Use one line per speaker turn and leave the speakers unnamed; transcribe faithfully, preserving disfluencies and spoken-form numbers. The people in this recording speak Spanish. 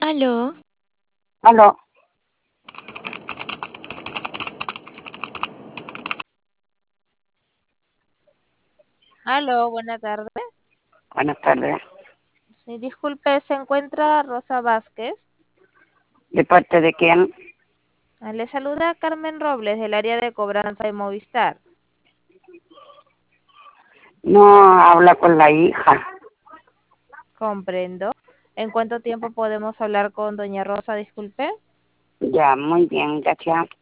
Aló,
Aló,
Aló, buena tarde.
buenas tardes.
Sí, disculpe, ¿se encuentra Rosa Vázquez?
¿De parte de quién?
Ah, le saluda Carmen Robles del área de cobranza de Movistar.
No habla con la hija.
Comprendo. ¿En cuánto tiempo podemos hablar con doña Rosa? Disculpe.
Ya, muy bien, gracias.